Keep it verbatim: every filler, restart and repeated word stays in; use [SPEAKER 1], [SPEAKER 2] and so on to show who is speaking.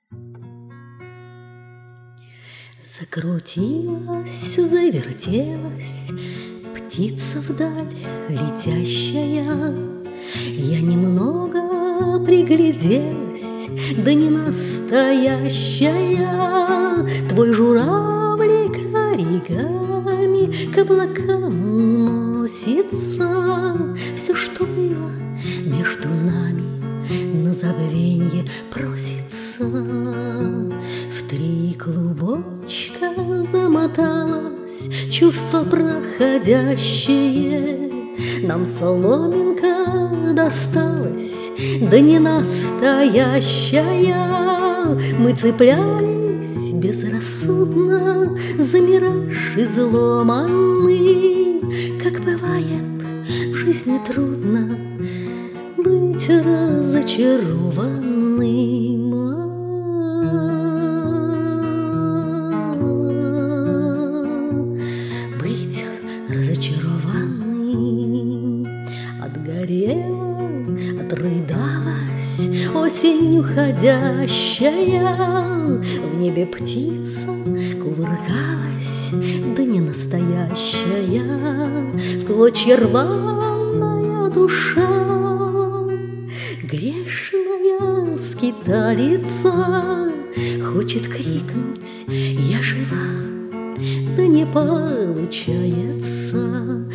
[SPEAKER 1] Закрутилась, завертелась птица вдаль летящая. Я немного пригляделась, да не настоящая. Твой журавлик оригами к облакам носится. Все, что было между нами, на забвенье просится. В три клубочка замоталось чувство проходящее. Нам соломинка досталась, да не настоящая. Мы цеплялись безрассудно за мираж изломанный. Как бывает в жизни трудно быть разочарованным. Быть разочарованным. Отгорела, отрыдалась осень уходящая. В небе птица кувыркалась, да не настоящая. В клочья рваная душа, грешная скиталица, хочет крикнуть: я жива, да не получается.